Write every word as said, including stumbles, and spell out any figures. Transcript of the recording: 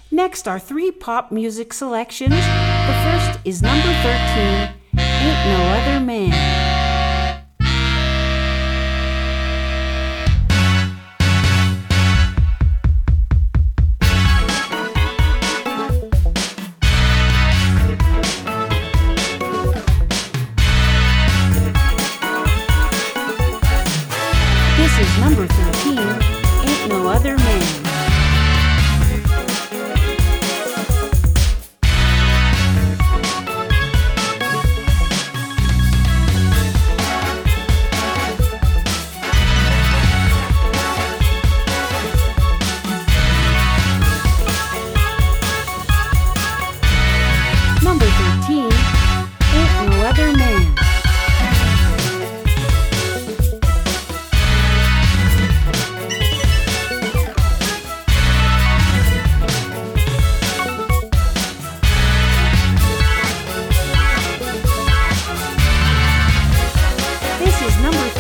Next are three pop music selections. The first is number thirteen, Ain't No Other Man. This is number thirteen, Ain't No Other Man. Number thirteen, Ain't No Other Man. This is number